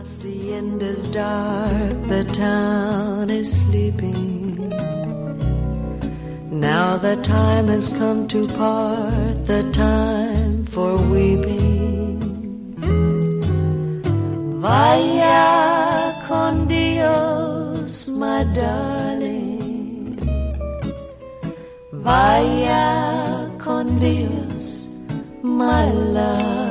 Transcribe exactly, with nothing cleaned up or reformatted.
The end is dark, the town is sleeping. Now the time has come to part, the time for weeping. Vaya con Dios, my darling. Vaya con Dios, my love.